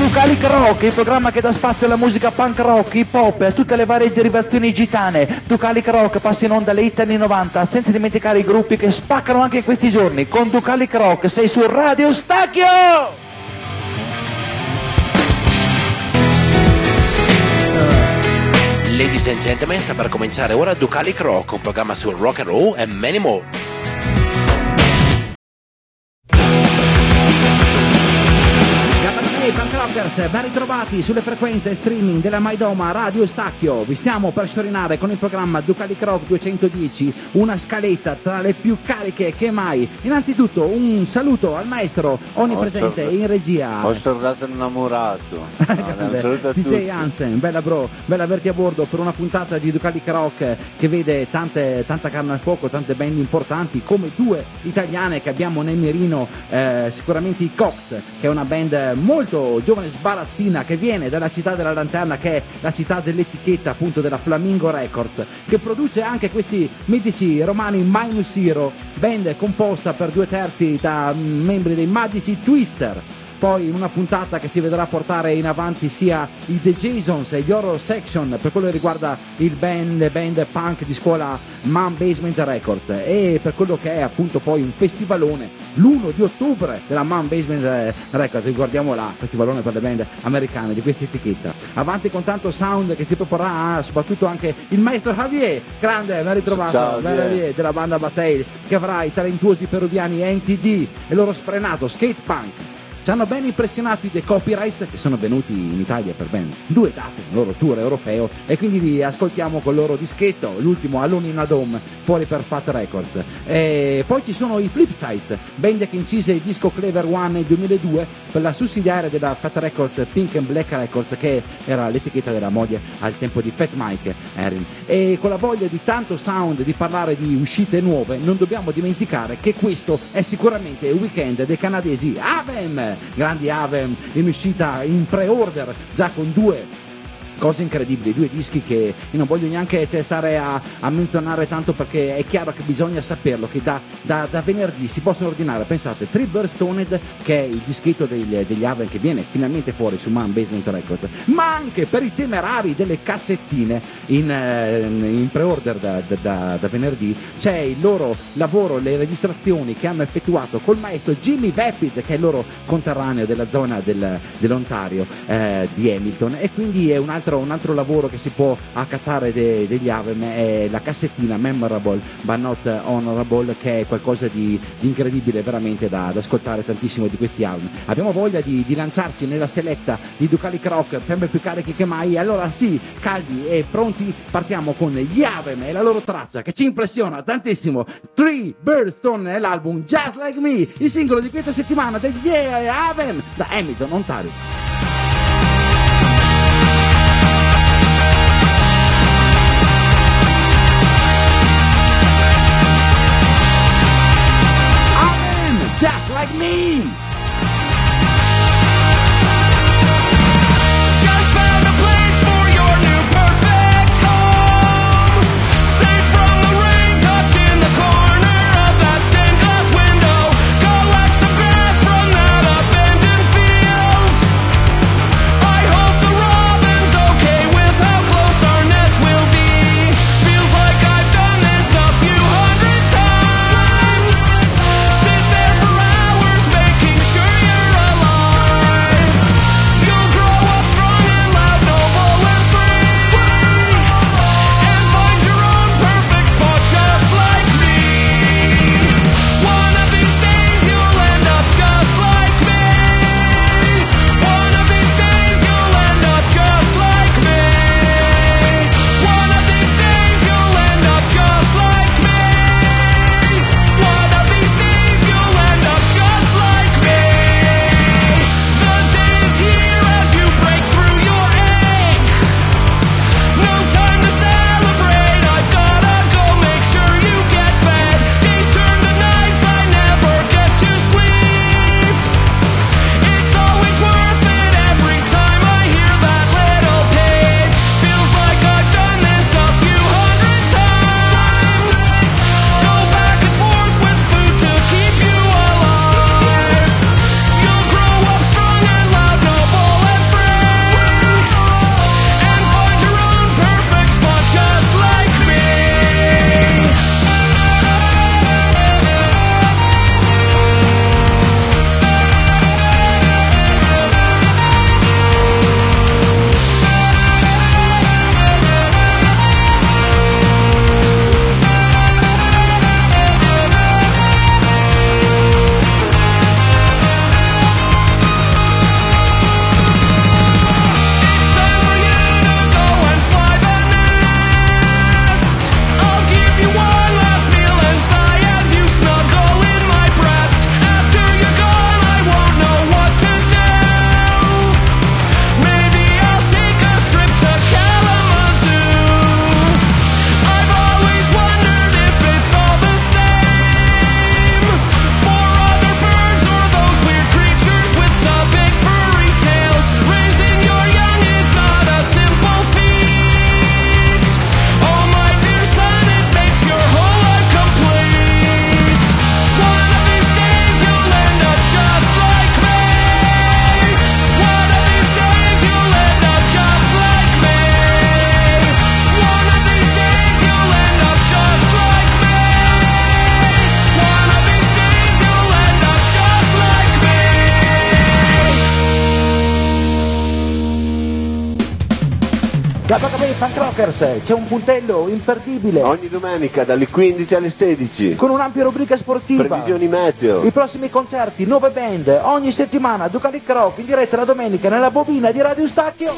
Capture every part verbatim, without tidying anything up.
Ducalic Rock, il programma che dà spazio alla musica punk rock, hip hop e a tutte le varie derivazioni gitane. Ducalic Rock passa in onda alle hit anni novanta, senza dimenticare i gruppi che spaccano anche in questi giorni. Con Ducalic Rock sei su Radio Stacchio! Ladies and gentlemen, sta per cominciare ora Ducalic Rock, un programma sul rock and roll e many more. Punk Rockers, ben ritrovati sulle frequenze streaming della Maidoma Radio Stacchio. Vi stiamo per sciorinare con il programma Ducalic Rock duecentodieci, una scaletta tra le più cariche che mai. Innanzitutto un saluto al maestro onnipresente in regia. Ho soldato innamorato. No, D J Hansen, bella bro, bella averti a bordo per una puntata di Ducalic Rock che vede tante, tanta carne al fuoco, tante band importanti, come due italiane che abbiamo nel mirino, eh, sicuramente i Cox, che è una band molto giovane sbarattina che viene dalla città della Lanterna, che è la città dell'etichetta appunto della Flamingo Records, che produce anche questi mitici romani Minus Zero, band composta per due terzi da membri dei magici Twister. Poi in una puntata che ci vedrà portare in avanti sia i The Jasons e gli Horror Section per quello che riguarda il band, le band punk di scuola Man Basement Records, e per quello che è appunto poi un festivalone l'primo di ottobre della Man Basement Records, ricordiamo là, festivalone per le band americane di questa etichetta. Avanti con tanto sound che ci proporrà soprattutto anche il maestro Javier, grande, ben ritrovato. Ciao, ben Javier, della banda Bataille, che avrà i talentuosi peruviani N T D e loro sfrenato skate punk. Ci hanno ben impressionati dei Copyright, che sono venuti in Italia per ben due date nel loro tour europeo, e quindi li ascoltiamo col loro dischetto, l'ultimo Alone in a Dome, fuori per Fat Records. E poi ci sono i Flipside, band che incise il disco Clever One nel duemiladue per la sussidiaria della Fat Records, Pink and Black Records, che era l'etichetta della moglie al tempo di Fat Mike Erin. E con la voglia di tanto sound, di parlare di uscite nuove, non dobbiamo dimenticare che questo è sicuramente il weekend dei canadesi Avem. Grandi Avem in uscita in pre-order, già con due cose incredibili, due dischi che io non voglio neanche cioè, stare a, a menzionare tanto, perché è chiaro che bisogna saperlo che da, da, da venerdì si possono ordinare, pensate, Tribber Stoned, che è il dischetto degli, degli Avem che viene finalmente fuori su Man Basement Records, ma anche per i temerari delle cassettine in, in pre-order da, da, da venerdì c'è il loro lavoro, le registrazioni che hanno effettuato col maestro Jimmy Vapid, che è il loro conterraneo della zona del, dell'Ontario, eh, di Hamilton, e quindi è un altro un altro lavoro che si può accattare de, degli Avem, è la cassettina Memorable but Not Honorable, che è qualcosa di, di incredibile veramente da, da ascoltare tantissimo di questi album. Abbiamo voglia di, di lanciarci nella seletta di Ducalic Rock, sempre più carichi che mai. Allora sì, caldi e pronti, partiamo con gli Avem e la loro traccia che ci impressiona tantissimo, Three Birdstone è l'album Just Like Me, il singolo di questa settimana degli Avem da Hamilton, Ontario. Just like me! Just found a place for your new perfect home. Safe from the rain, tucked in the corner of that stained glass window. Collect some grass from that abandoned field. I hope the robin's okay with how close our nest will be. Feels like I've done this a few hundred times. Sit there for hours making Da Bacabei Punk Rockers c'è un puntello imperdibile Ogni domenica dalle quindici alle sedici. con un'ampia rubrica sportiva. Previsioni meteo. I prossimi concerti, nuove band, ogni settimana Ducalic Rock in diretta la domenica nella bobina di Radio Stacchio.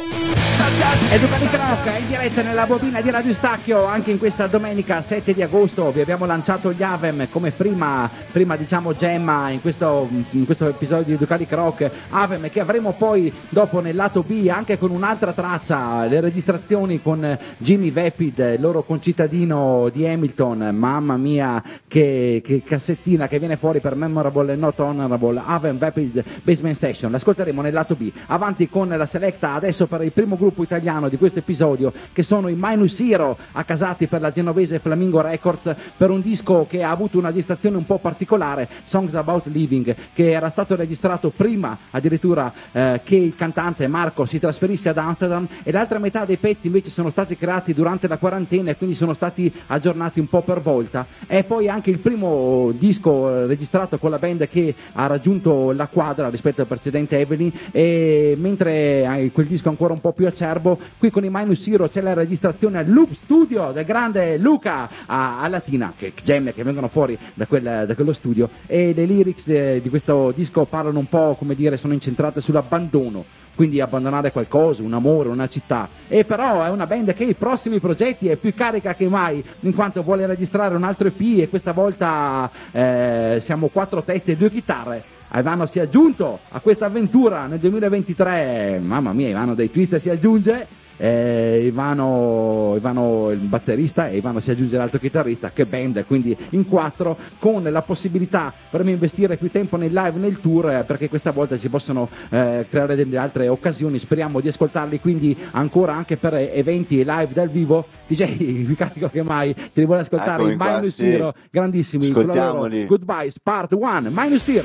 E Ducalic Rock in diretta nella bobina di Radio Stacchio anche in questa domenica sette di agosto. Vi abbiamo lanciato gli Avem come prima, prima diciamo gemma in questo, in questo episodio di Ducalic Rock. Avem che avremo poi dopo nel lato B anche con un'altra traccia, le registrazioni con Jimmy Vapid, il loro concittadino di Hamilton. Mamma mia che, che cassettina che viene fuori per Memorable e Not Honorable. Avem Vapid Basement Session, l'ascolteremo nel lato B. Avanti con la selecta adesso per il primo gruppo italiano di questo episodio, che sono i Minus Zero, accasati per la genovese Flamingo Records per un disco che ha avuto una gestazione un po' particolare, Songs About Living, che era stato registrato prima addirittura eh, che il cantante Marco si trasferisse ad Amsterdam, e l'altra metà dei pezzi invece sono stati creati durante la quarantena e quindi sono stati aggiornati un po' per volta. È poi anche il primo disco registrato con la band che ha raggiunto la quadra rispetto al precedente Evelyn, e mentre quel disco ancora un po' più acerbo, qui con i Minus Zero c'è la registrazione al Loop Studio del grande Luca a, a Latina, che gemme che vengono fuori da, quel, da quello studio, e le lyrics eh, di questo disco parlano un po', come dire, sono incentrate sull'abbandono, quindi abbandonare qualcosa, un amore, una città. E però è una band che i prossimi progetti è più carica che mai, in quanto vuole registrare un altro E P, e questa volta eh, siamo quattro teste e due chitarre. Ivano si è aggiunto a questa avventura nel duemilaventitré, mamma mia, Ivano dei Twister si aggiunge, eh, Ivano, Ivano il batterista e Ivano si aggiunge l'altro chitarrista. Che band, quindi in quattro, con la possibilità per me investire più tempo nel live, nel tour, eh, perché questa volta ci possono eh, creare delle altre occasioni. Speriamo di ascoltarli quindi ancora anche per eventi e live dal vivo. D J più carico che mai, te li vuole ascoltare. Eccomi i qua, Minus sì. Zero, grandissimi, con la loro Ascoltiamoli. Goodbye Part uno, Minus Zero.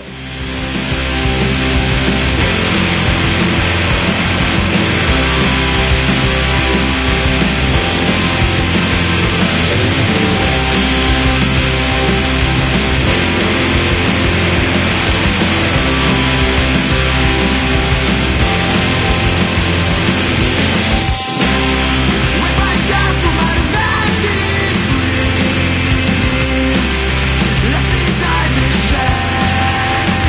With myself from my vantage tree, lessons I to share.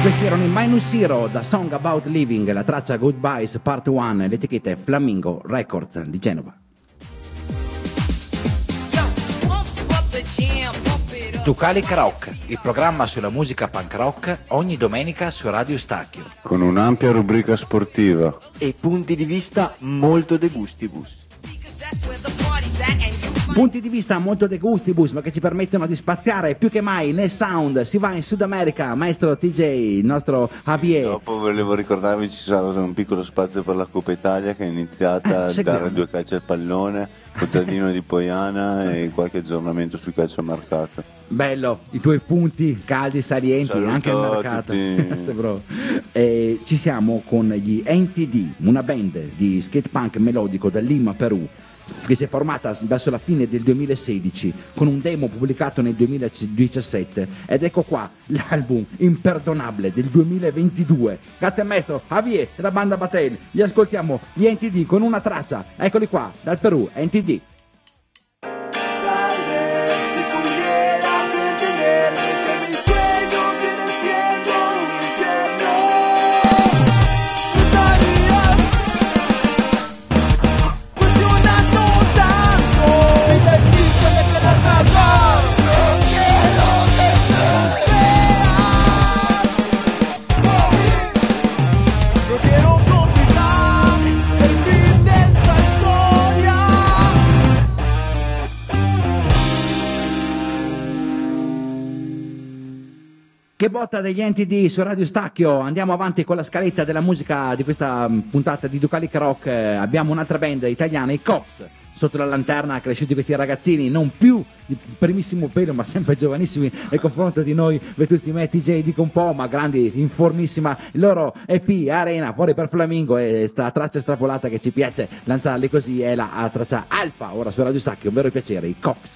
Questi erano i Minus Zero da Song About Living, la traccia Goodbyes Part uno, l'etichetta è Flamingo Records di Genova. Ducalic Rock, il programma sulla musica punk rock, ogni domenica su Radio Stacchio. Con un'ampia rubrica sportiva. E punti di vista molto de gustibus. Punti di vista molto de gustibus, ma che ci permettono di spaziare più che mai nel sound. Si va in Sud America, maestro T J, il nostro Javier. Dopo volevo ricordarvi ci sarà un piccolo spazio per la Coppa Italia che è iniziata Eh, a dare due calci al pallone, contadino di Poiana e qualche aggiornamento sui calciomercato. Bello, i tuoi punti caldi, salienti, Saluto anche il a mercato. tutti. Grazie, bro. Eh, ci siamo con gli N T D, una band di skate punk melodico da Lima, Perù, che si è formata verso la fine del duemilasedici con un demo pubblicato nel duemiladiciassette, ed ecco qua l'album imperdonabile del duemilaventidue. Grazie maestro Javier della banda Batel. Li ascoltiamo gli N T D con una traccia, eccoli qua dal Perù, N T D. Tal vez si pudieras entenderme que mis sueños vienen siendo un infierno. No estarías cuestionando tanto mi decisión de quererme acá. No quiero que te veas morir. No quiero complicar el fin de esta historia. Che botta degli N T D su Radio Stacchio. Andiamo avanti con la scaletta della musica di questa mm, puntata di Ducalic Rock. Eh, abbiamo un'altra band italiana, i Cox, sotto la lanterna cresciuti questi ragazzini, non più di primissimo pelo ma sempre giovanissimi nel confronto di noi vetusti me T J, dico un po', ma grandi, in formissima. Il loro E P Arena, fuori per Flamingo, e sta traccia estrapolata che ci piace lanciarli così è la a traccia Alfa, ora su Radio Stacchio, un vero piacere, i Cox.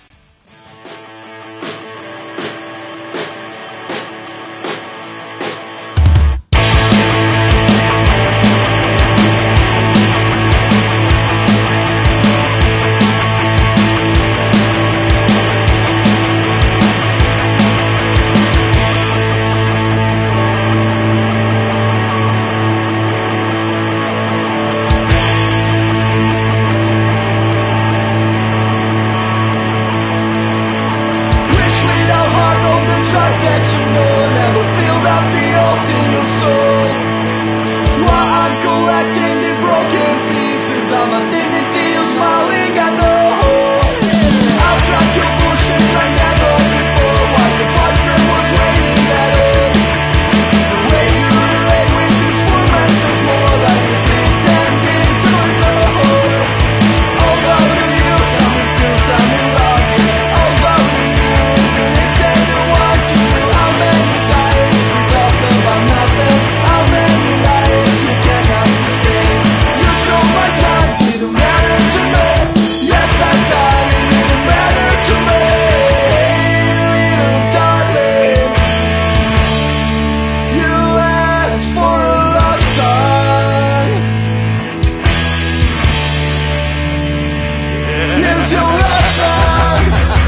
Rich without heart of the transactional, never filled up the holes in your soul. While I'm collecting the broken pieces of my dignity, you smiling at no hope. I'll track your bullshit like never before, while the partner was waiting at home. The way you relate with these poor men sounds more like a pretending to his own. All about you, some feel, some in love. All about you, pretend you want to. How many times we talk about nothing? How many lives you cannot sustain? You show my time, didn't matter to me. Yes, I thought it didn't matter to me. Little darling, you asked for a love song. Here's your love song.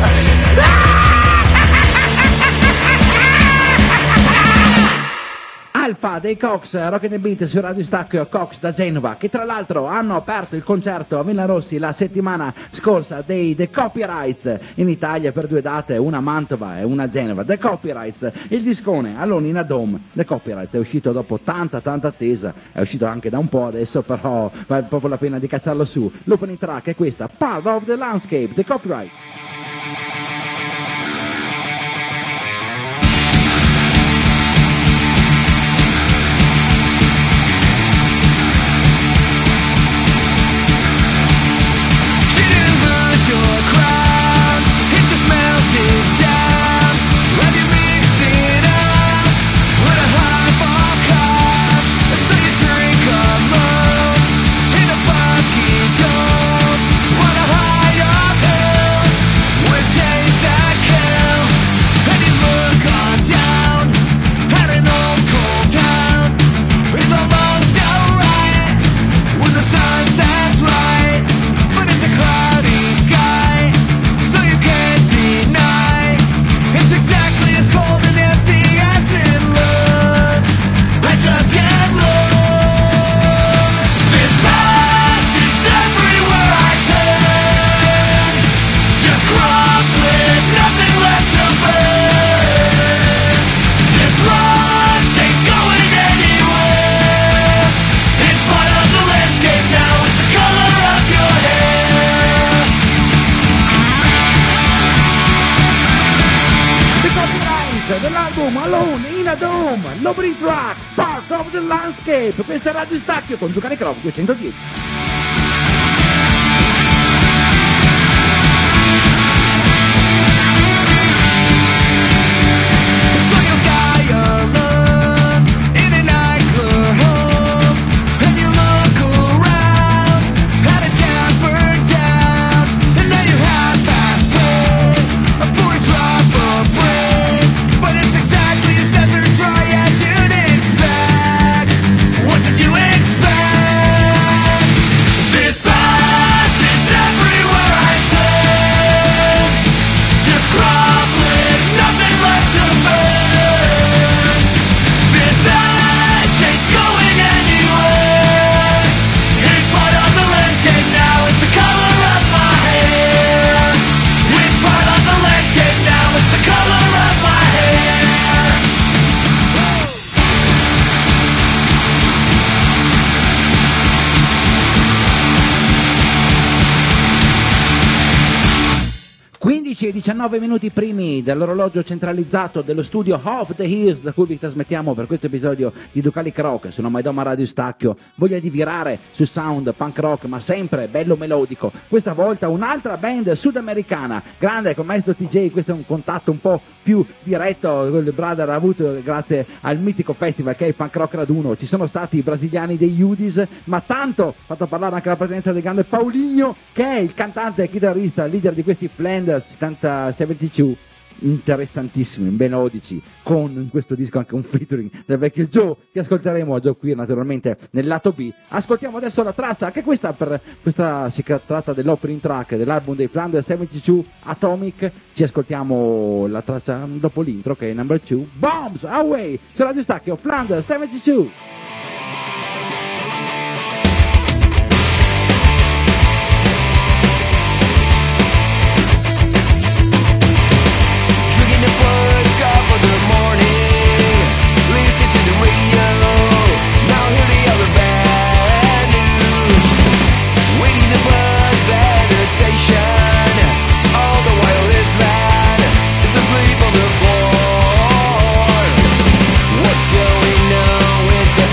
Alfa dei Cox, Rock and Beat su Radio Stacchio, Cox da Genova, che tra l'altro hanno aperto il concerto a Villa Rossi la settimana scorsa dei The Copyrights in Italia per due date, una a Mantova e una a Genova. The Copyrights, il discone all'Onina Dome. The Copyrights è uscito dopo tanta tanta attesa, è uscito anche da un po' adesso, però vale proprio la pena di cacciarlo su. L'opening track è questa, Part of the Landscape, The Copyright. She didn't lose your crown, it just melted down. When you mixed it up with a highball cup, so you drink alone in a bucket dome. What a high uphill. track dell'album Alone in a Dome, l'opening track Part of the Landscape. Questa è Radio Stacchio con Ducale Croc duecentodieci. quindici e diciannove minuti primi dall'orologio centralizzato dello studio Of the Hills, da cui vi trasmettiamo per questo episodio di Ducali Croc su Maidoma Radio Stacchio. Voglia di virare su sound punk rock, ma sempre bello melodico. Questa volta un'altra band sudamericana, grande con Maestro T J. Questo è un contatto un po' più diretto che il brother ha avuto grazie al mitico festival che è il Punk Rock Raduno. Ci sono stati i brasiliani dei Udis, ma tanto fatto parlare anche la presenza del grande Paulinho, che è il cantante e chitarrista, leader di questi Flanders settantadue, interessantissimi, melodici, con in questo disco anche un featuring del vecchio Joe, che ascolteremo a Joe Queer naturalmente nel lato B. Ascoltiamo adesso la traccia, anche questa per questa si tratta dell'opening track dell'album dei Flanders settantadue Atomic. Ci ascoltiamo la traccia dopo l'intro, che è number two, Bombs Away, su Radio Stacchio, Flanders settantadue. What's going on? It's a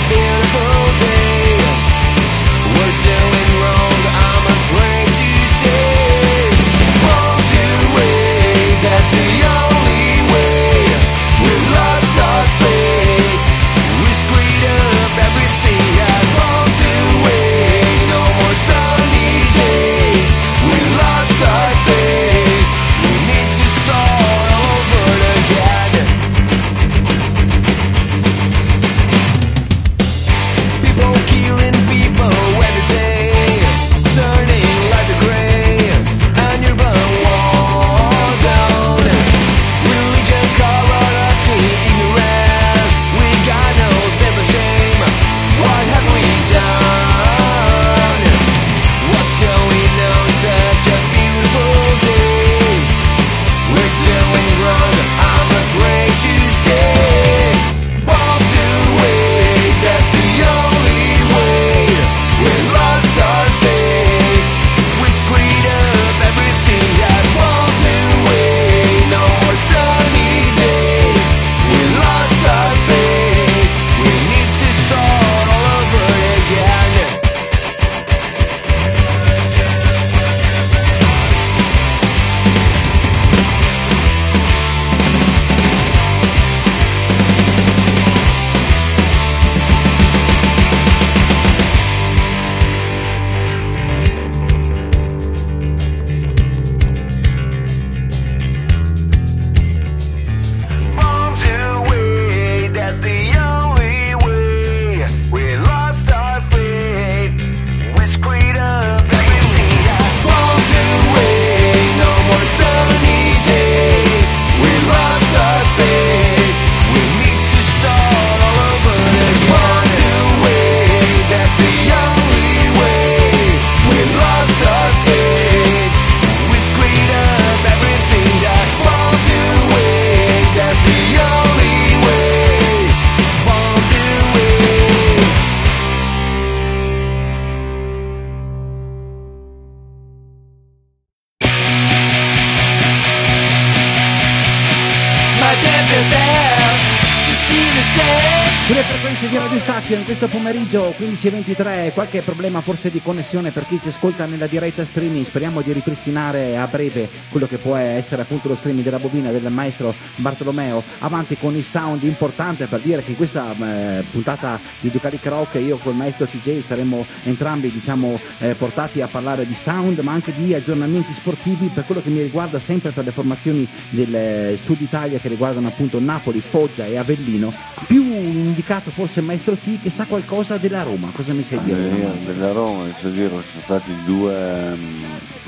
Sulle frequenze di Radio Stazio in questo pomeriggio quindici e ventitré, qualche problema forse di connessione per chi ci ascolta nella diretta streaming. Speriamo di ripristinare a breve quello che può essere appunto lo streaming della bobina del maestro Bartolomeo. Avanti con il sound, importante per dire che in questa eh, puntata di Ducalic Rock io col maestro C J saremo entrambi diciamo eh, portati a parlare di sound ma anche di aggiornamenti sportivi per quello che mi riguarda, sempre per le formazioni del eh, sud Italia che riguardano appunto Napoli, Foggia e Avellino. Più indicato forse il maestro T che sa qualcosa della Roma. Cosa mi sai dire? Eh, io della Roma mi so dire, ci sono stati due um,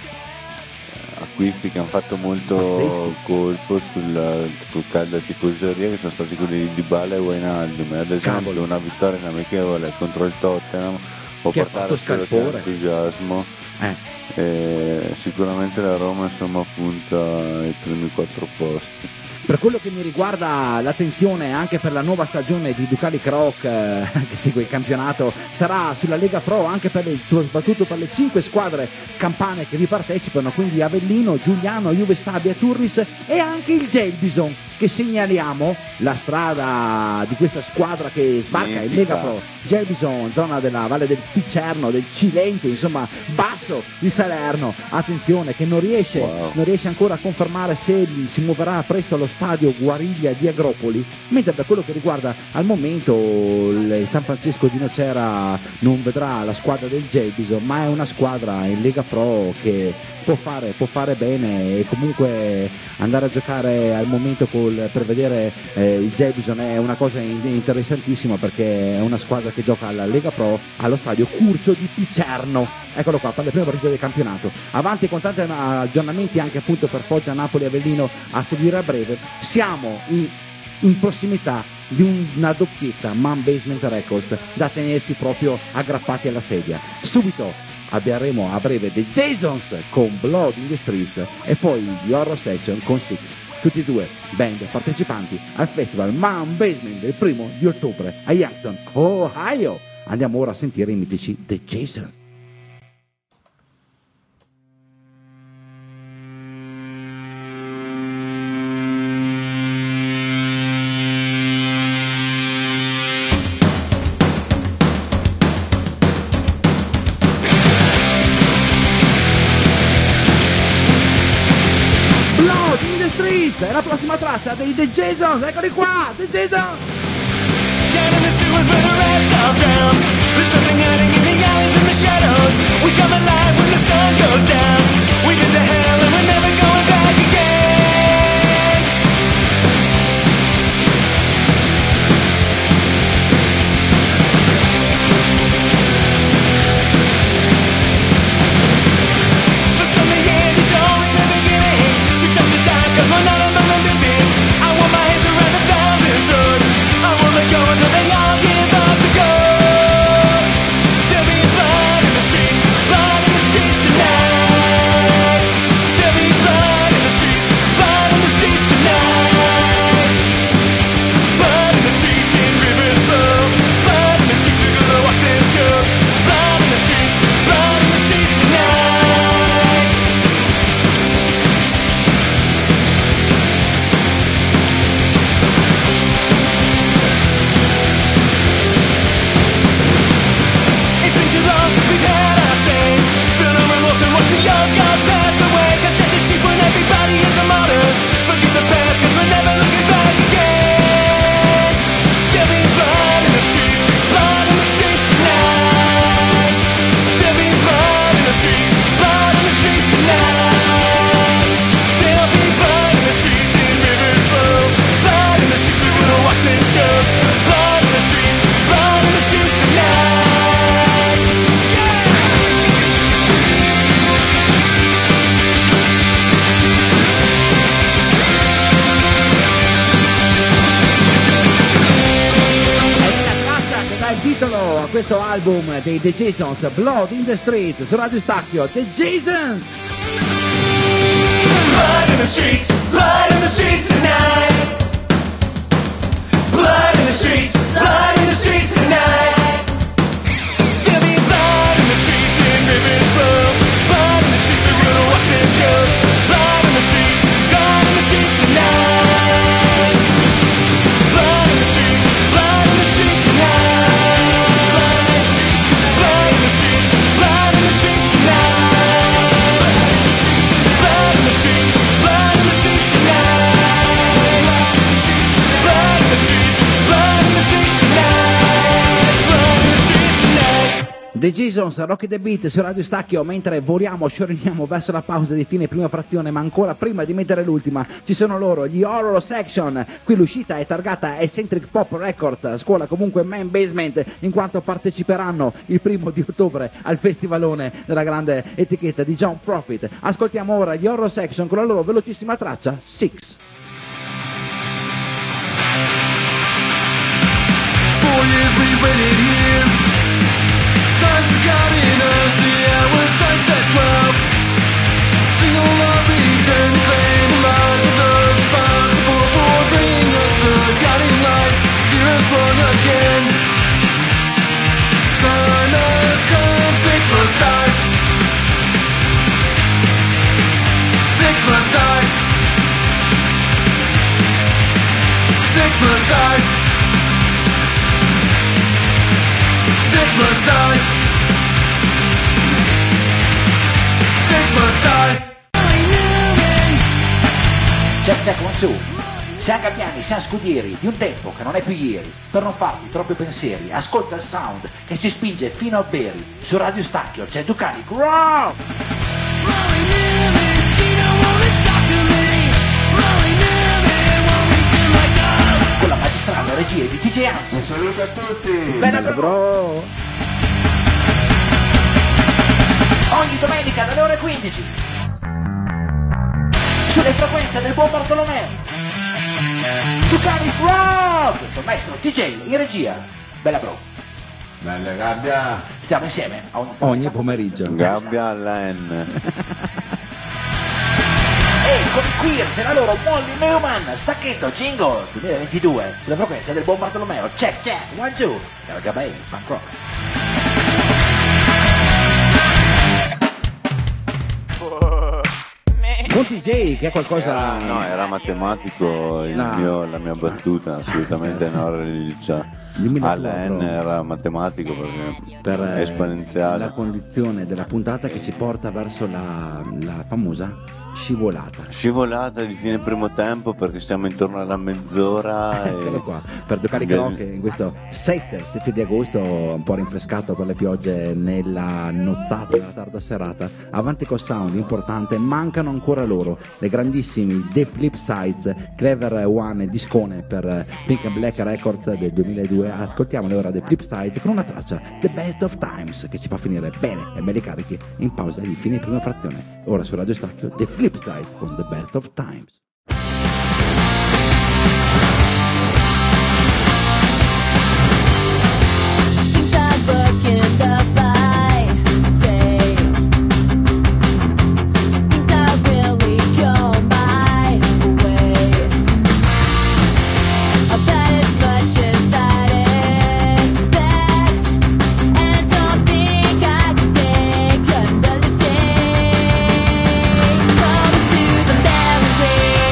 acquisti che hanno fatto molto Pazzesco. colpo sul, sul calda tifoseria, che sono stati quelli di Dybala e Wijnaldum. Ad esempio Cavolo. una vittoria in amichevole contro il Tottenham può Che ha portare fatto a quello che è scalpore. entusiasmo. Eh. E sicuramente la Roma insomma punta ai primi quattro posti. Per quello che mi riguarda l'attenzione anche per la nuova stagione di Ducalic Rock eh, che segue il campionato sarà sulla Lega Pro anche per le, soprattutto per le cinque squadre campane che vi partecipano, quindi Avellino, Giuliano, Juve Stabia, Turris e anche il Gelbison, che segnaliamo la strada di questa squadra che sbarca in Lega Pro. Gelbison, zona della Valle del Picerno, del Cilente, insomma basso di Salerno. Attenzione che non riesce, Wow. non riesce ancora a confermare se si muoverà presto allo stadio Guariglia di Agropoli, mentre per quello che riguarda al momento il San Francesco di Nocera non vedrà la squadra del Gelbison, ma è una squadra in Lega Pro che può fare, può fare bene e comunque andare a giocare al momento col, per vedere eh, il Gelbison è una cosa in- interessantissima perché è una squadra che gioca alla Lega Pro allo stadio Curcio di Picerno. Eccolo qua per le prime partite del campionato. Avanti con tanti aggiornamenti anche appunto per Foggia, Napoli e Avellino a seguire a breve. Siamo in, in prossimità di un- una doppietta Man Basement Records da tenersi proprio aggrappati alla sedia. Subito abbiamo a breve The Jasons con Blood in the Streets e poi The Horror Station con Six. Tutti e due band partecipanti al festival Man Basement il primo di ottobre a Jackson, Ohio. Andiamo ora a sentire i mitici The Jasons. Blood in the Street è la prossima traccia dei The Jasons, eccoli qua, The Jasons! Down in the sewers where the rats are drowned. There's something hiding in the alleys and the shadows. We come alive when the sun goes down. We've been to hell and we're never going back again. For some the end is only the beginning. She took the time 'cause we're not among the living. I want my hands around a thousand throats. I won't let go until they all give up the ghost. There'll be blood in the streets, blood in the streets tonight. There'll be blood in the streets, blood in the streets tonight. Blood in the streets in rivers flow. Blood in the streets, we're gonna watch them choke. Blood in the streets, blood in the streets tonight. It's been too long since we've had our say. Feel no remorse and watch the young gods pass away. 'Cause death is cheap when everybody is a martyr. Forget the past 'cause we're never looking back again. There'll be blood in the streets, blood in the streets tonight. There'll be blood in the streets, blood in the streets tonight. There'll be blood in the streets in rivers flow. Blood in the streets, we will watch them choke. Blood in the streets, blood in the streets tonight. Yeah! È la traccia che dà il titolo a questo album dei The Jasons, Blood in the Street, su Radio Stacchio, The Jasons! Blood in the streets, blood in the streets tonight. Blood in the streets, blood in the streets tonight. There'll be blood in the streets in rivers flow. Blood in the streets, we're gonna watch them choke. Blood in the streets, blood in the streets tonight. Blood in the streets, The Jasons, Rocky the Beat su Radio Stacchio, mentre voliamo, scioriniamo verso la pausa di fine prima frazione, ma ancora prima di mettere l'ultima ci sono loro, gli Horror Section. Qui l'uscita è targata Eccentric Pop Records, scuola comunque Man Basement, in quanto parteciperanno il primo di ottobre al festivalone della grande etichetta di John Profit. Ascoltiamo ora gli Horror Section con la loro velocissima traccia Six. Four years we waited here. Time's forgotten us, the hours strikes at twelve. Single lobby, ten claim the lives of those responsible for bringing us the guiding light. Steer us wrong again. Time has come, six must die. Six must die. Six must die. Six must die. Six must die. Check, check, one, two. Siamo gabbiani, siamo scudieri di un tempo che non è più ieri. Per non farti troppi pensieri, ascolta il sound che si spinge fino a Beri. Su Radio Stacchio c'è Ducali Rock! Con la magistrale regia di T J Hans. Un saluto a tutti. Bella bro! Ogni domenica dalle ore quindici sulle frequenze del buon Bartolomeo Ducali Rock col maestro T J in regia. Bella bro, Bella gabbia. stiamo insieme a ogni, Ogni pomeriggio. Gabbia alla N. E con i Queers e la loro Molly Newman, Stacchetto Jingle duemilaventidue sulle frequenze del buon Bartolomeo. Check check, one two, Calgabay, punk rock. Con T J che è qualcosa... Era, no, era matematico il No. mio, la mia battuta, assolutamente no religiosa. Dimmi la Alla tua, N bro. era matematico perché per è eh, esponenziale. la condizione della puntata che ci porta verso la, la famosa scivolata. Scivolata di fine primo tempo perché siamo intorno alla mezz'ora. Eccolo E... qua, per Ducali Del- Rock in questo sette di agosto, un po' rinfrescato per le piogge nella nottata della tarda serata. Avanti col sound importante, mancano ancora loro, le grandissimi The Flip Sides, Clever One e Discone per Pink and Black Records del duemiladue. Ascoltiamole ora The Flip Sides con una traccia The Best of Times che ci fa finire bene e belli carichi in pausa di fine prima frazione. Ora su Radio Stacchio The Flip Sides con The Best of Times. Things I look in the eye, say things I really go my way. I've had as much as I'd expect, and don't think I can take another day. So to the memory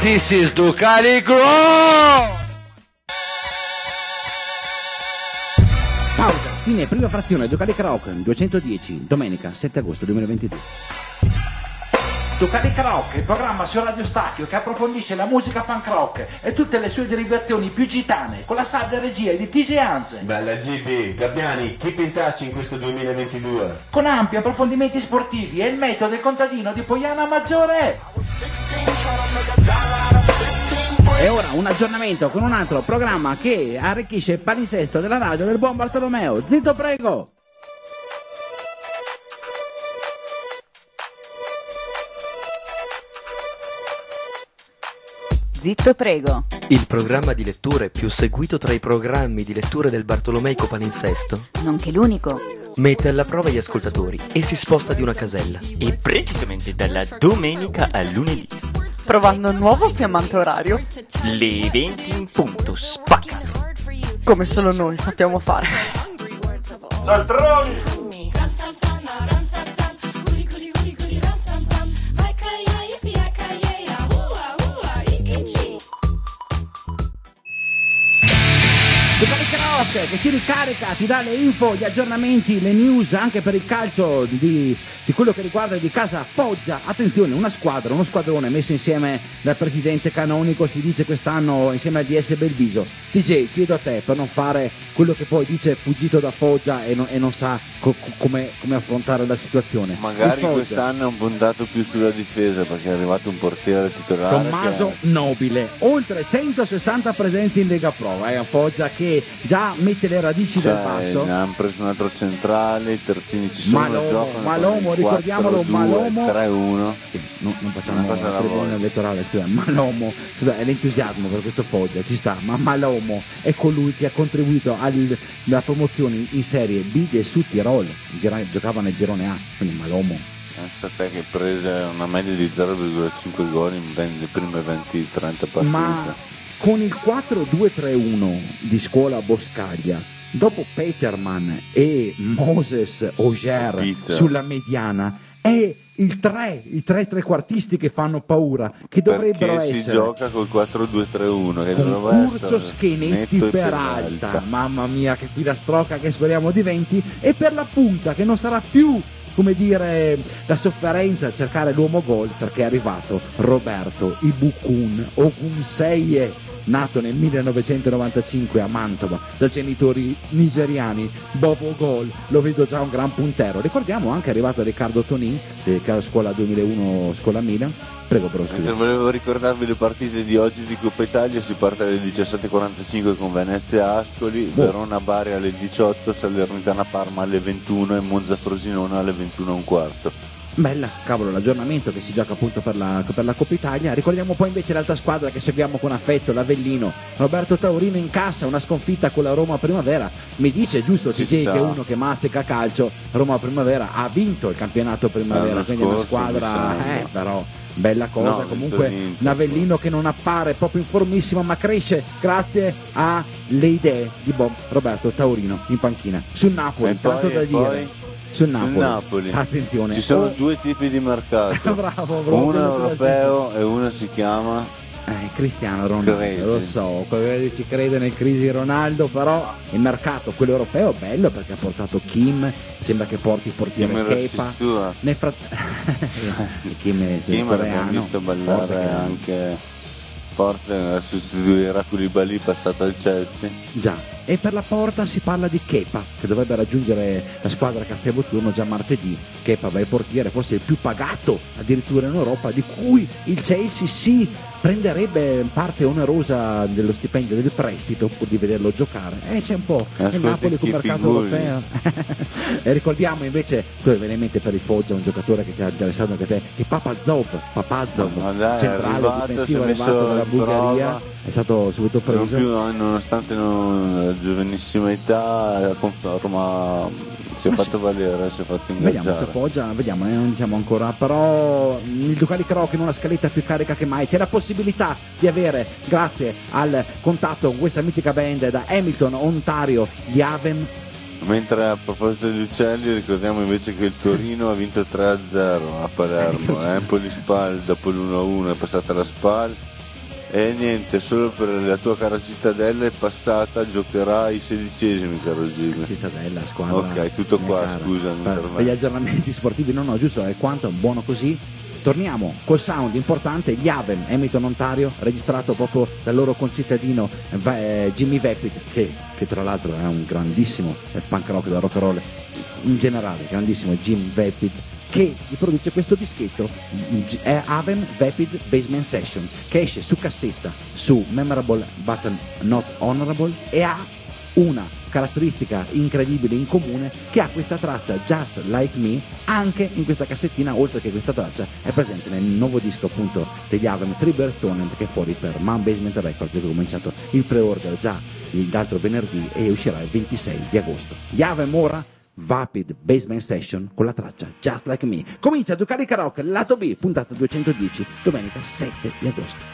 This is Ducali Grow! Pausa, fine, prima frazione, Ducali Karaoke, duecentodieci, domenica sette agosto duemilaventidue. Ducali Karaoke, il programma su Radio Stacchio che approfondisce la musica punk rock e tutte le sue derivazioni più gitane, con la salda regia di T J Hansen. Bella G B, Gabbiani, keep in touch in questo duemilaventidue. Con ampi approfondimenti sportivi e il metodo del contadino di Poiana Maggiore. E ora un aggiornamento con un altro programma che arricchisce il palinsesto della radio del buon Bartolomeo. Zitto prego! Zitto prego. Il programma di letture più seguito tra i programmi di letture del Bartolomeico Palinsesto Nonché l'unico. mette alla prova gli ascoltatori e si sposta di una casella. E precisamente dalla domenica al lunedì. Provando un nuovo fiammante orario. Le venti in punto, spacca! Come solo noi sappiamo fare. Cialtroni! Ducali Karaoke che ti ricarica, ti dà le info, gli aggiornamenti, le news anche per il calcio di, di quello che riguarda di casa Foggia. Attenzione, una squadra, uno squadrone messo insieme dal presidente canonico, si dice quest'anno, insieme al D S Belviso. T J, chiedo a te, per non fare quello che poi dice fuggito da Foggia e, no, e non sa co- come, come affrontare la situazione. Magari Il Foggia, quest'anno è un puntato più sulla difesa perché è arrivato un portiere titolare. Tommaso che... Nobile, oltre centosessanta presenze in Lega Pro, è eh, a Foggia che già mette le radici cioè, del basso. Ne hanno preso un altro centrale, i terzini ci sono. Malomo, giocano Malomo, ricordiamolo, Malomo. tre uno. Sì, non, non facciamo Una cosa la alla tribuna volta. elettorale, scusa, Malomo, scusa, è l'entusiasmo per questo Foggia, ci sta, ma Malomo è colui che ha contribuito al- alla promozione in Serie B del Sud Tirol, gira- giocava nel girone A, quindi Malomo. Pensa a te che prese una media di zero virgola cinque gol in ben le prime venti trenta partite. Ma con il quattro due tre uno di scuola Boscaglia, dopo Peterman e Moses Auger Peter. sulla mediana, è il tre, i tre trequartisti che fanno paura, che dovrebbero perché essere si gioca col quattro due tre uno che con dovrebbe Curcio, essere Schenetti, netto e Peralta, Peralta. mamma mia che filastrocca che speriamo diventi, e per la punta che non sarà più, come dire, la sofferenza a cercare l'uomo gol, perché è arrivato Roberto Ibukun Ogunseye, nato nel millenovecentonovantacinque a Mantova da genitori nigeriani. Bobo Gol, lo vedo già un gran puntero. Ricordiamo anche è arrivato Riccardo Tonin, che è scuola duemilauno, scuola Milan. Prego, però Mentre scusa. volevo ricordarvi le partite di oggi di Coppa Italia, si parte alle diciassette e quarantacinque con Venezia Ascoli, Oh. Verona Bari alle diciotto, Salernitana Parma alle ventuno e Monza Frosinone alle ventuno e un quarto. Bella, cavolo, l'aggiornamento che si gioca appunto per la, per la Coppa Italia. Ricordiamo poi invece l'altra squadra che seguiamo con affetto, l'Avellino. Roberto Taurino in cassa, una sconfitta con la Roma Primavera. Mi dice, giusto, Ci T J, sta. che uno che mastica calcio, Roma Primavera ha vinto il campionato Primavera, L'anno quindi è una scorso, squadra, mi sembra. eh, però bella cosa. No, Comunque vinto, vinto. un Avellino che non appare proprio in formissima, ma cresce grazie alle idee di Bob Roberto Taurino in panchina. Sul Napoli, E tanto poi- da e dire. poi? Sul Napoli. Sul Napoli. Attenzione. Ci sono Oh, due tipi di mercato, Bravo, bravo, uno quello europeo e uno si chiama Eh, Cristiano Ronaldo, Credi. lo so, quello ci crede nel crisi Ronaldo, però il mercato, quello europeo, è bello perché ha portato Kim, sembra che porti il portiere Kim Kepa. Rassistura. Nel frat- Kim è Kim l'abbiamo coreano. visto Porta ballare che- anche forte, sostituirà Koulibaly passato al Chelsea. Già, e per la porta si parla di Kepa, che dovrebbe raggiungere la squadra Caffè Boturno già martedì. Kepa va il portiere, forse il più pagato addirittura in Europa, di cui il Chelsea si prenderebbe parte onerosa dello stipendio del prestito pur di vederlo giocare. E c'è un po' nel Ascolti, Napoli con il chi mercato figuri. europeo. E ricordiamo invece, tu viene in mente per il Foggia un giocatore che ti ha interessato anche te, che Papazov, Papazov, Ma dai, è centrale arrivato, difensivo si è arrivato messo dalla in Bulgaria, prova. è stato subito Non preso. più, no, nonostante non, la giovanissima età, la conferma si è Ma fatto valere, si è fatto Vediamo se ingaggiare. appoggia, vediamo, eh, non diciamo ancora, però il Ducali Croc in una scaletta più carica che mai, c'è la possibilità di avere, grazie al contatto con questa mitica band da Hamilton, Ontario, gli Aven. Mentre a proposito degli uccelli ricordiamo invece che il Torino ha vinto tre a zero a Palermo, Empoli Spal dopo l'uno a uno è passata la Spal, E niente, solo per la tua cara cittadella è passata, giocherà i sedicesimi, caro Gilles. Cittadella, squadra. Ok, tutto mia qua, cara. scusami. Per, per me. per gli aggiornamenti sportivi, no, no, giusto, è quanto, buono così. Torniamo col sound importante, gli Haven, Hamilton, Ontario, registrato proprio dal loro concittadino eh, Jimmy Vapid, che, che tra l'altro è un grandissimo eh, punk rock da rock and roll in generale, grandissimo Jim Vapid, che gli produce questo dischetto, è Haven Vapid Basement Session, che esce su cassetta su Memorable But Not Honorable e ha una caratteristica incredibile in comune, che ha questa traccia Just Like Me anche in questa cassettina, oltre che questa traccia è presente nel nuovo disco appunto degli Haven, Tribber Stone, che è fuori per Man Basement Records, che è cominciato il pre-order già l'altro venerdì e uscirà il ventisei di agosto. Gli Haven ora Vapid Basement Session con la traccia Just Like Me. Comincia Ducalica Rock, lato B, puntata duecentodieci, domenica sette di agosto.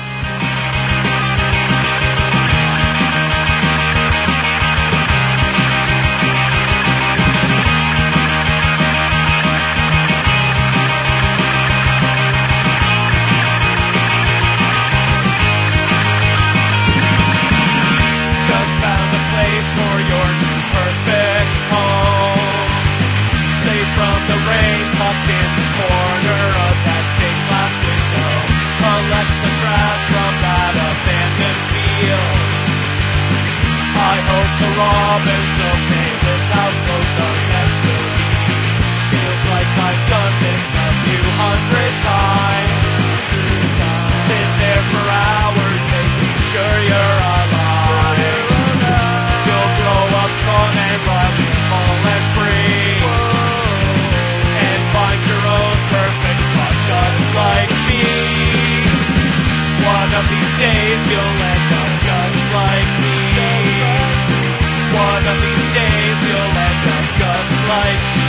Just found a place for your new perfect home. Safe from the rain, tucked in the corner of that stained glass window. Collect some grass from that abandoned field. I hope the robin's okay with how close our nest will be. Feels like I've done this a few hundred times. Sit there for hours making sure you're alive. You'll grow up strong and loving, full and free, and find your own perfect spot just like me. One of these days you'll end up just like me. One of these days you'll end up just like me.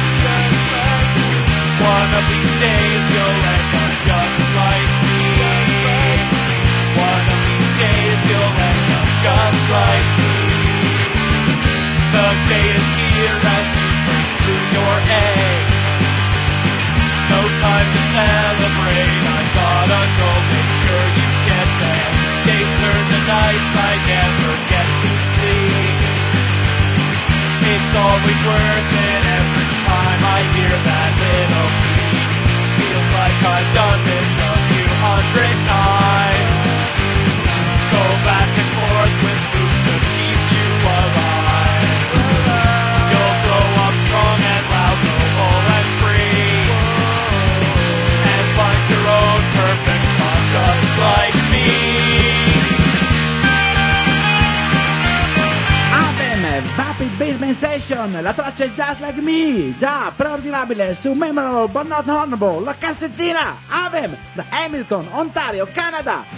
One of these days you'll end up just like me. One of these days you'll end up just like me. The day is here as you break through your egg. No time to celebrate, I've gotta go make sure you get there. Days turn to nights, I never get to sleep. It's always worth it every time I hear that little beat. Feels like I've done this a few hundred times. Go back and forth with food to keep you alive. You'll grow up strong and loud, noble and free, and find your own perfect spot just like me. Haven Vapid Basement Session, la traccia è Just Like Me, già preordinabile su Memorable But Not Honorable, la cassettina Haven da Hamilton, Ontario, Canada.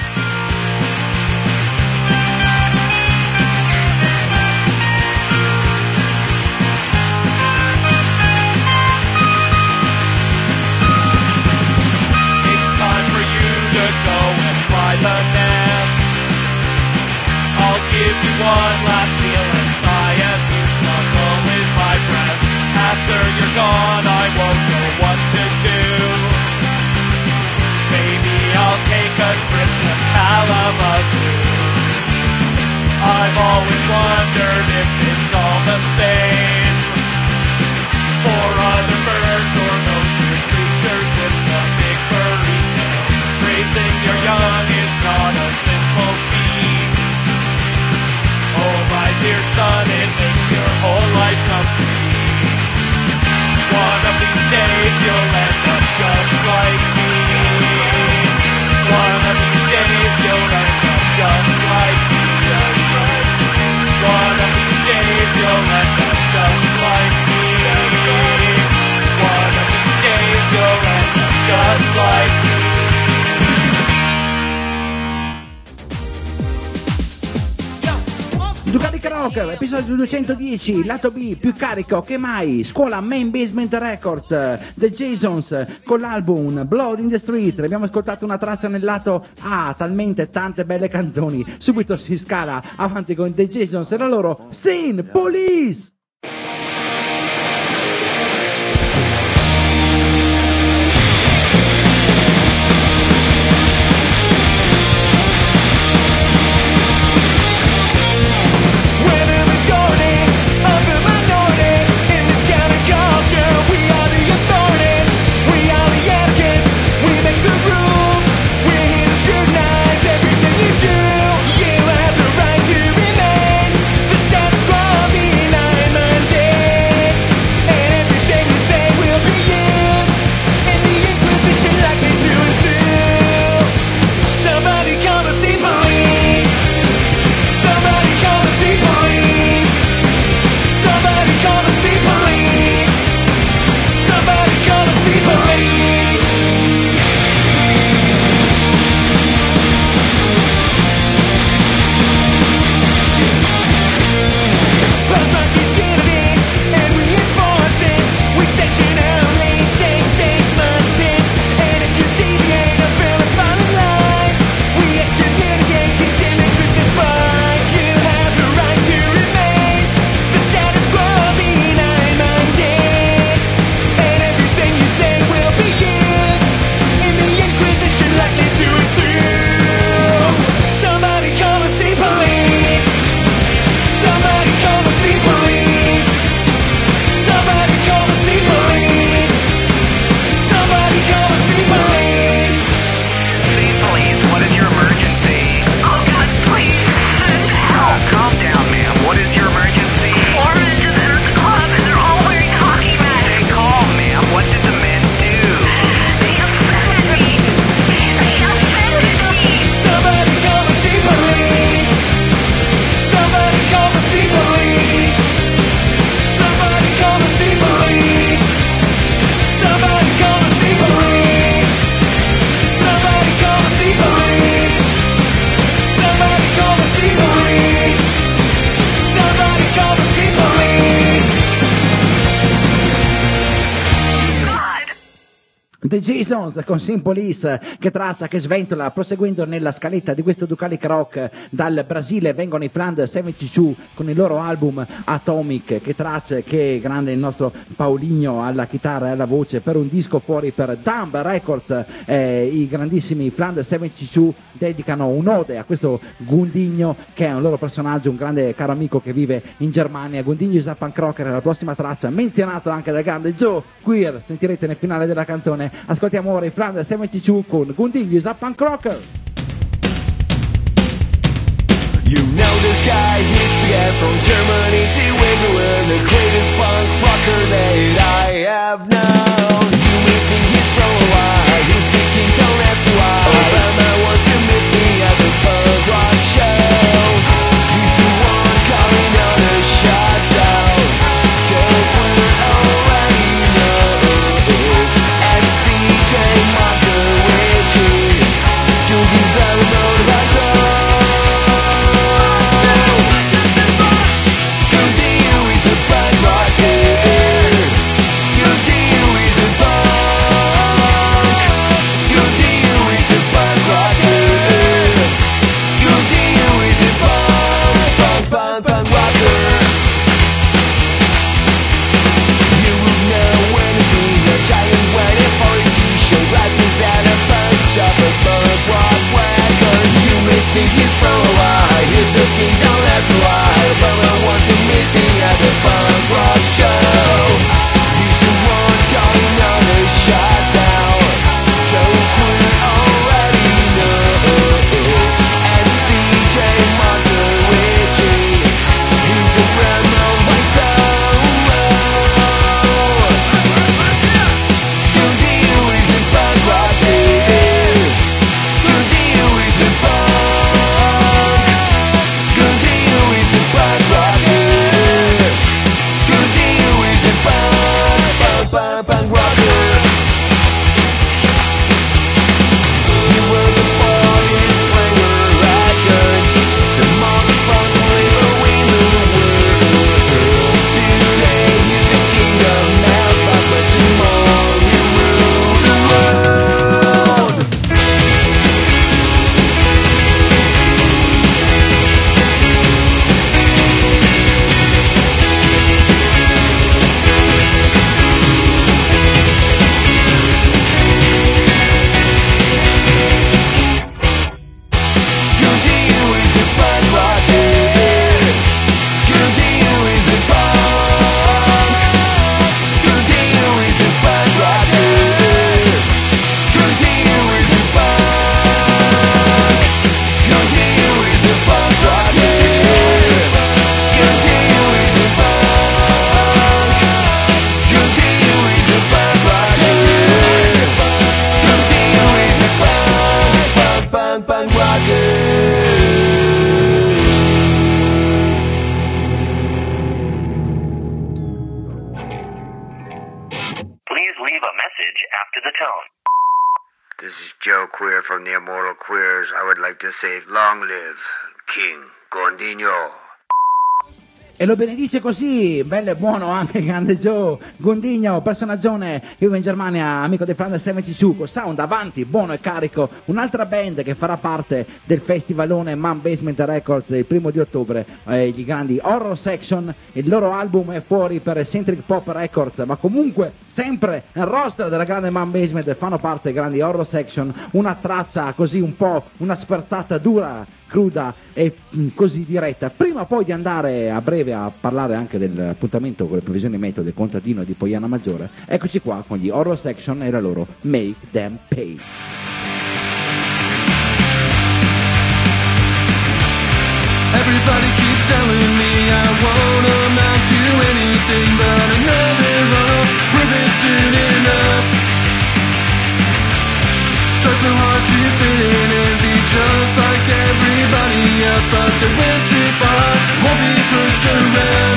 It's time for you to go and fly the nest. I'll give you one last meal and sigh as you snuggle in my breast. After you're gone, I won't know what to do. Maybe I'll take a trip to Kalamazoo. I've always wondered if it's all the same for other birds or those weird creatures with the big furry tails. Raising your young is not a simple feat. Oh my dear son, it makes your whole life complete. One of these days you'll end up just like me. One of these days you'll end up just like me. One of these days you'll end up just like me. One of these days you'll end up just like me. Ducalica Rock, episodio duecentodieci, lato B, più carico che mai, scuola Main Basement Records, The Jasons, con l'album Blood in the Street. Abbiamo ascoltato una traccia nel lato A, talmente tante belle canzoni, subito si scala avanti con The Jasons e la loro Sin Police. The Jasons con Simpolis, che traccia, che sventola, proseguendo nella scaletta di questo Ducalic Rock. Dal Brasile vengono i Flanders settantadue con il loro album Atomic, che traccia, che grande il nostro Paulinho alla chitarra e alla voce, per un disco fuori per Dumb Records. Eh, i grandissimi Flanders settantadue dedicano un'ode a questo Gundigno, che è un loro personaggio, un grande caro amico che vive in Germania. Gundigno is a punk rocker è la prossima traccia, menzionato anche da grande Joe Queer, sentirete nel finale della canzone. Ascoltiamo ora i Flanders settantadue con Gundigno is a punk rocker. You know this guy hits to get from Germany to England, the greatest punk rocker that I have known. You may think he's from Hawaii, he's thinking, don't ask me why. Obama wants to meet me at the punk rock show. He's the one calling all the shots out. Joe Queer already knows. As C J Marker Richie, you deserve a motivator. Think he's from Hawaii, he's the king, don't ask me why. Obama wants to meet me at the punk rock show. He's the one calling all the shots out. Joe Queer already knows. As a C J Marker Richie, he's a Ramon myself. Good to you, he's a punk rocker. Good to you, he's a punk. Punk, punk rocker. He was a boy, Springer Records, the most fun label in the world. Today he's a king of mouse, but tomorrow he'll rule the world. This is Joe Queer from the Immortal Queers. I would like to say, long live King Gundigno. E lo benedice così, bello e buono anche grande Joe Gundigno, personaggione che vive in Germania, amico dei Flanders settantadue, con sound avanti, buono e carico. Un'altra band che farà parte del festivalone Man Basement Records il primo di ottobre, eh, i grandi Horror Section. Il loro album è fuori per Centric Pop Records, ma comunque sempre nel roster della grande Man Basement fanno parte i grandi Horror Section. Una traccia così un po', una sferzata dura, cruda e mh, così diretta. Prima poi di andare a breve a parlare anche dell'appuntamento con le previsioni meteo del contadino di Poiana Maggiore, eccoci qua con gli Horror Section e la loro Make Them Pay. Everybody keeps telling me I won't amount to anything but another run-up, prove it soon enough. Try so hard to fit in and be just like everybody else, but the victory part won't be pushed around.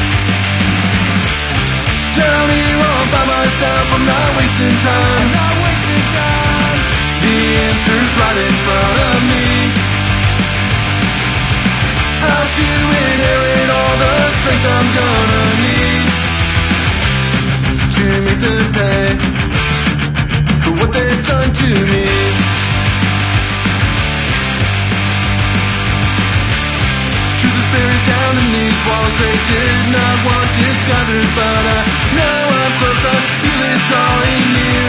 Tell me all by myself, I'm not wasting time. I'm not wasting time. The answer's right in front of me. How to inherit all the strength I'm gonna need to make them pay for done to me. Truth is buried down in these walls they did not want discovered, but I know I'm close, I feel it drawing near.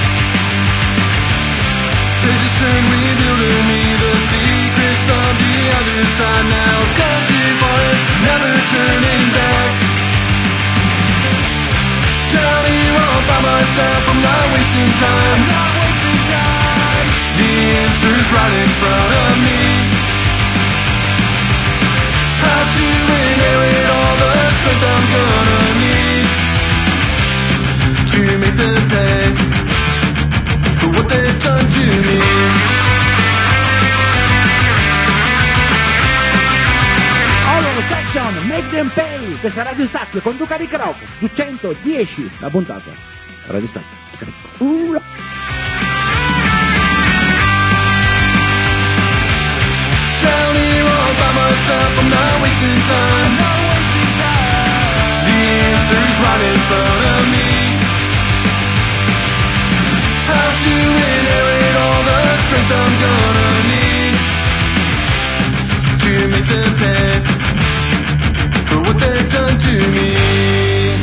They just turn revealing me the secrets on the other side. Now country boy, never turning back. Down here all by myself, I'm not wasting time. Not wasting time. The answer's right in front of me. How to inherit all the strength I'm gonna need to make them pay for what they've done to me. Allora, section, make them pay. Questa è Radio Stacchio con Duca di Croc su centodieci la puntata. Radio Stacchio. Uh. Down here all by myself, I'm not wasting time. Not wasting time. The answer's right in front of me. How to inherit all the strength I'm gonna need to make them pay for what they've done to me.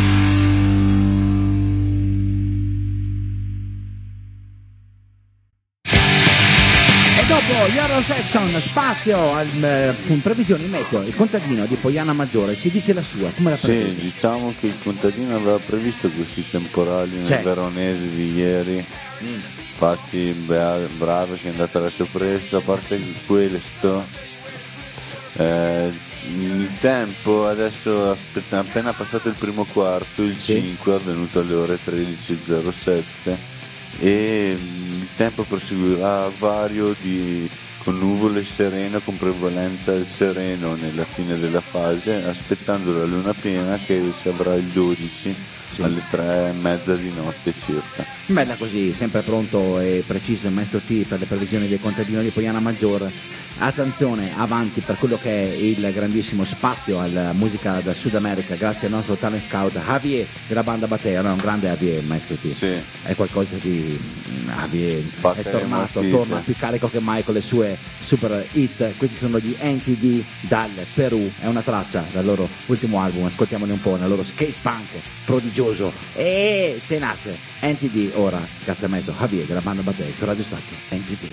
E dopo Euro Section, spazio al, eh, con previsioni meteo, il contadino di Poiana Maggiore ci dice la sua, come la prevede? Sì, diciamo che il contadino aveva previsto questi temporali nel Certo. veronese di ieri. Mm. Infatti bra- bravo che è andato a letto presto, a parte questo eh, il tempo adesso aspetta, appena passato il primo quarto, il Sì. cinque è avvenuto alle ore tredici e zero sette e il tempo proseguirà vario di, con nuvole sereno con prevalenza del sereno nella fine della fase, aspettando la luna piena che si avrà il dodici Sì. alle tre e mezza di notte circa. Bella così, sempre pronto e preciso il maestro T per le previsioni del contadino di Poiana Maggiore. Attenzione, avanti per quello che è il grandissimo spazio alla musica del Sud America, grazie al nostro talent scout Javier della banda Batea. No, un grande Javier, il maestro T. Sì. È qualcosa di Javier, Fatta è tornato, emotiva. torna più carico che mai con le sue super hit. Questi sono gli N T D dal Perù, è una traccia dal loro ultimo album, ascoltiamone un po', nel loro skate punk prodigioso e tenace. N T D ora, grazie al maestro Javier della banda Batea su Radio Stacchio. N T D.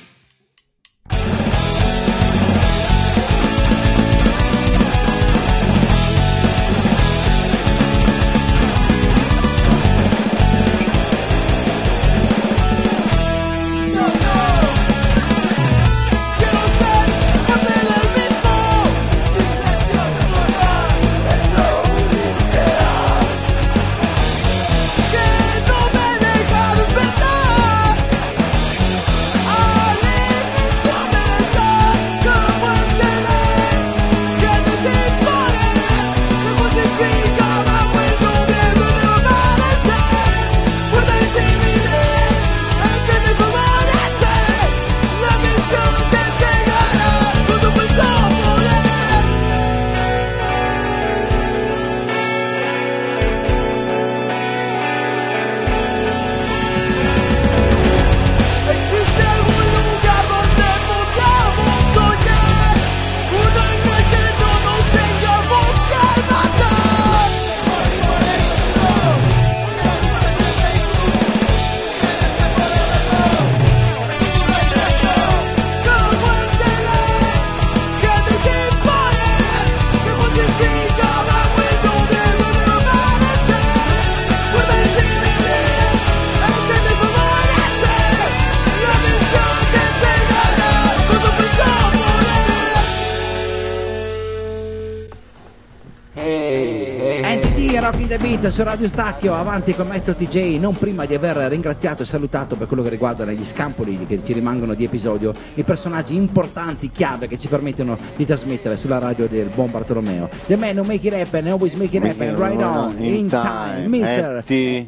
Rock in the Beat su Radio Stacchio, avanti con Maestro T J, non prima di aver ringraziato e salutato per quello che riguarda gli scampoli che ci rimangono di episodio i personaggi importanti, chiave che ci permettono di trasmettere sulla radio del buon Bartolomeo. The man who make it happen, always make it happen, right on, in time, mister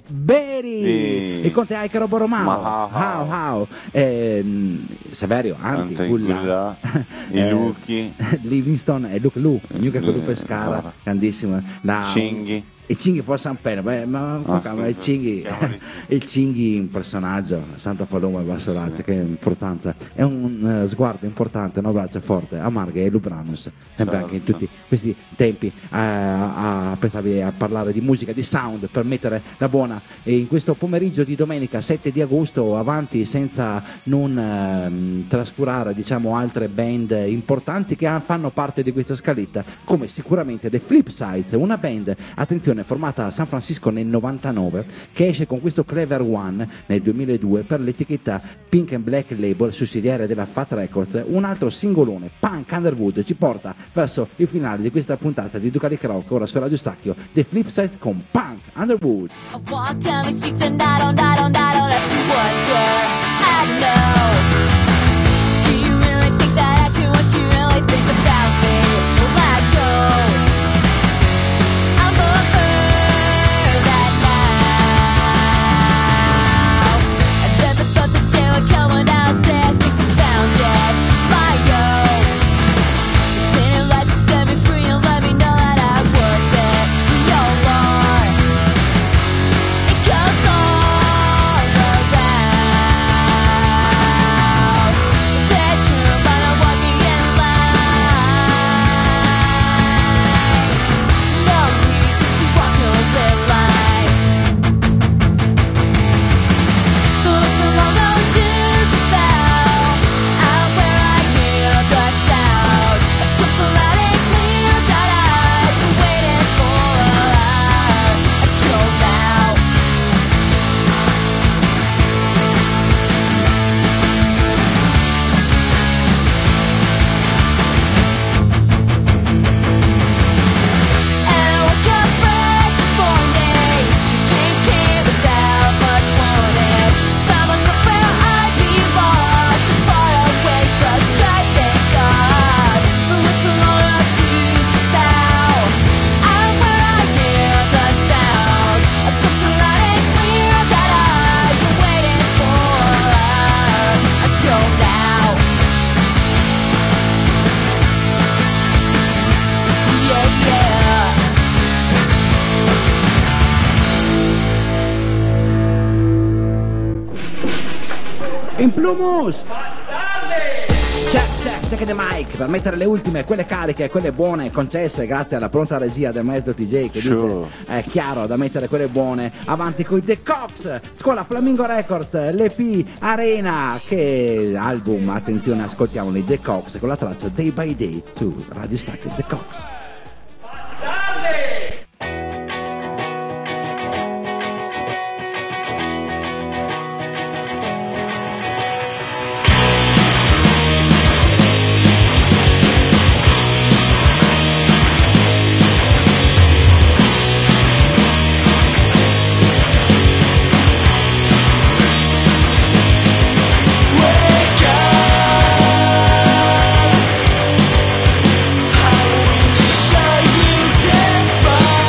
Beri, il conte Icaro Borromao, how how, ehm, Saverio, Anti, Gulla, i Luchi, Livingston e Luke Lu, Luke Lu Pescara, grandissimo, la Cinghi. il Cinghi for San Pena, beh, ma, Ah, ma il Cinghi, il Cinghi è un personaggio, Santa Paloma e Basso Lazio, che importanza, è un uh, sguardo importante, un abbraccio forte a Marga e Lubranus, sempre anche in tutti questi tempi uh, a, pensavi a parlare di musica, di sound, per mettere la buona, e in questo pomeriggio di domenica sette di agosto avanti senza non uh, trascurare diciamo altre band importanti che fanno parte di questa scaletta, come sicuramente The Flipsides, una band, attenzione, formata a San Francisco nel novantanove, che esce con questo Clever One nel duemiladue per l'etichetta Pink and Black Label, sussidiaria della Fat Records. Un altro singolone, Punk Underwood, ci porta verso il finale di questa puntata di Ducalic Rock, ora su Radio Stacchio, The Flipsides con Punk Underwood. I walk down the streets and I don't, I don't, I don't have to wonder. I know. Do you really think that I care what you really think about me? Well, I don't. I'm over that now. I never thought the day would come when I would say I think I found it. My own. Sitting lights to set me free and let me know that I'm worth it. We all are. It goes all around. There's room, but I'm walking in lines. No reason to walk or live life. Look along those dunes about out where I hear the sound of something loud and clear that I've been waiting for until now. And I woke up fresh this morning. The change came without much warning. Found myself where I belong, so far away from strife and God. But with the Lord I do about, I'm where I hear the sound of something loud and clear that I've been waiting for until now. Yeah, yeah. In Plumus! Check, check, check the mic, per mettere le ultime, quelle cariche, quelle buone, concesse grazie alla pronta regia del maestro T J, che Sure. dice è chiaro da mettere quelle buone, avanti con i The Cox, scuola Flamingo Records, l'E P Arena, che album, attenzione, ascoltiamoli, The Cox con la traccia Day by Day su Radio Stacchio, The Cox. Wake up! How will we show you different?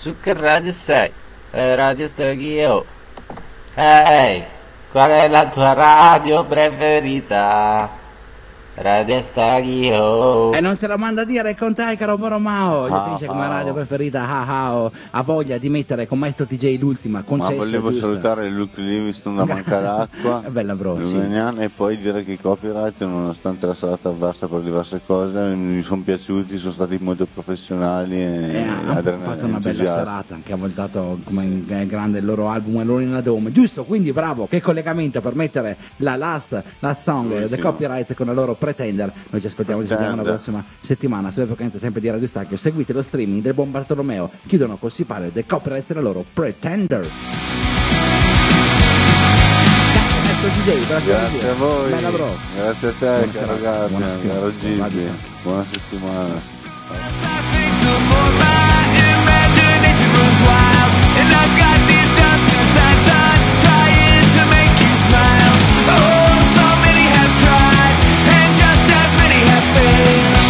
su che radio sei? Eh, radio Stachio. Ehi, qual è la tua radio preferita? Radio Stachio. E non ce la manda a dire con te, caro Boromao. Gli Ah, finisce come ah, radio oh. preferita. Ah, ah, oh. Ha voglia di mettere con Maestro T J l'ultima Ma concessa. volevo giusta. salutare Luke Livingston da Manca d'acqua Bella bro, sì. Lumenian, e poi dire che i copyright, nonostante la serata avversa per diverse cose, mi sono piaciuti, sono stati molto professionali e Eh, hanno fatto una bella serata, anche ha voltato come è grande il loro album Alone in a Dome, giusto? Quindi bravo, che collegamento per mettere la last, last song, L'ultimo. The Copyright con la loro Pretender. Noi ci ascoltiamo, ci vediamo la prossima settimana, sulle frequenze sempre di Radio Stacchio. Seguite lo streaming del buon Bartolomeo, chiudono col si pare The Copyright e la loro Pretender. Grazie Maestro D J, grazie, Grazie a voi, bella bro. grazie a te, Buona caro serata, Gabriel, buona settimana. caro Gigi, Radio buona settimana. Imagination runs wild, and I've got these dumb designs on trying to make you smile. Oh, so many have tried, and just as many have failed.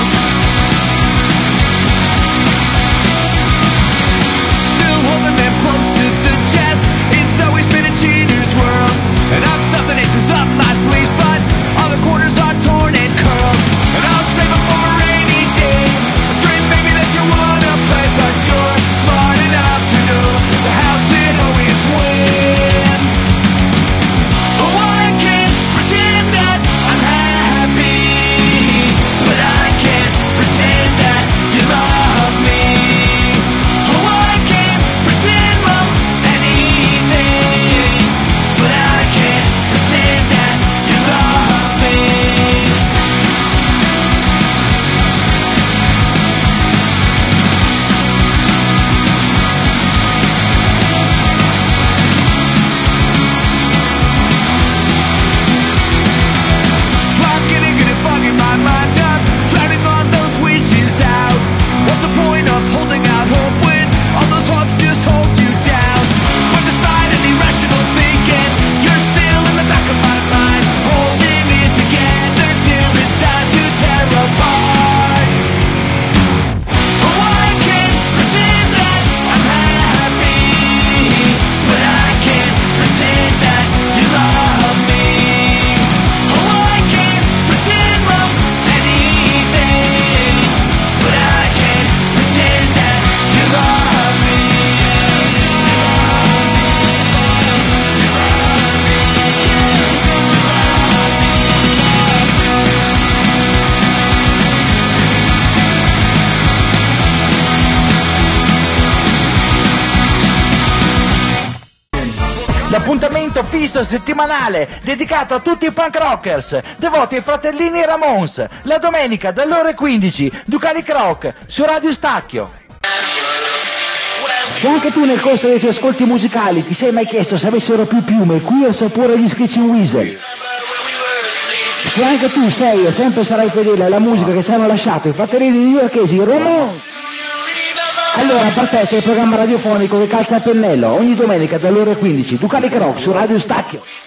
Still holding them close to the chest. It's always been a cheater's world, and I've stuffed the aces up my sleeves, but all the corners are torn and curled. And I'll save them for a rainy day. A dream, baby, that you wanna play, but you're smart enough to know the house it always wins. Oh, I can't pretend that I'm happy, but I can't pretend that you love me. Oh, I can't pretend most anything, but I can't pretend that you love me. Rocking and getting foggy, my mind up, drowning all those wishes out. What's the point of holding out hope when all those hopes just hold you down? But despite any rational thinking, you're still in the back of my mind, holding it together till it's time to tear apart. Oh, I can't pretend that I'm happy, but I can't pretend that you love me. Oh, I can't pretend most anything, but I can't pretend that you love me. L'appuntamento fisso settimanale dedicato a tutti i punk rockers devoti ai fratellini Ramones, la domenica dalle ore quindici, Ducalic Rock su Radio Stacchio. Se anche tu nel corso dei tuoi ascolti musicali ti sei mai chiesto se avessero più piume qui al sapore agli Screeching Weasel, se anche tu sei e sempre sarai fedele alla musica che ci hanno lasciato i fratellini newyorkesi Ramones, allora per te c'è il programma radiofonico che calza a pennello ogni domenica dalle ore quindici, Ducalic Rock su Radio Stacchio.